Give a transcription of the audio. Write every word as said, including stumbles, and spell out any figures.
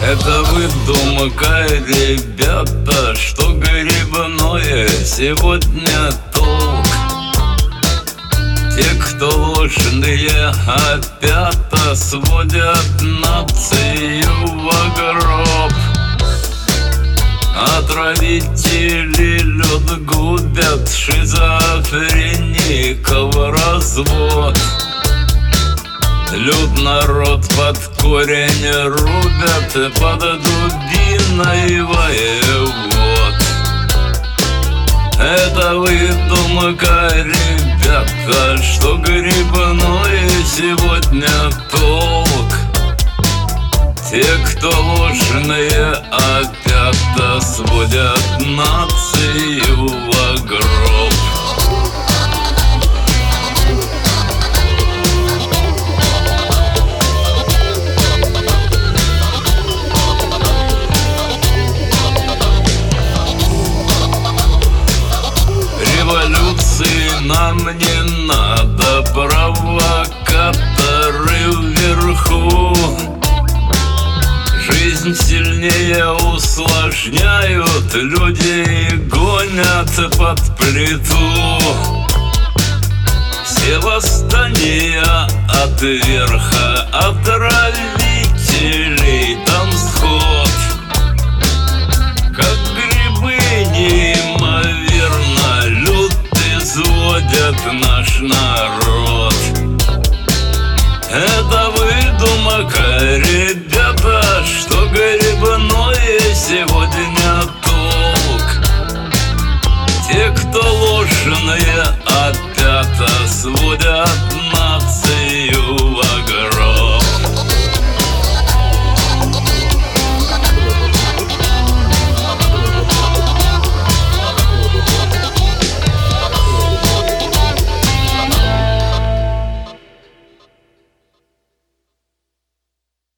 Это выдумка, ребята, что грибное сегодня толк. Те, кто ложные, опята сводят нацию во гроб. Отравители лед губят, шизофреников развод. Люд народ под корень рубят, под дубиной воевод. Это выдумка, ребята, что грибное сегодня толк. Те, кто ложные, опята сводят нацию во гроб. Революции нам не надо, провокаторы вверху. Жизнь сильнее усложняют, людей гонят под плиту. Все восстания от верха, отравителей там сход. Как грибы неимоверно люд изводят наш народ. Это выдумка, ребята, что грибное сегодня толк. Те, кто ложные,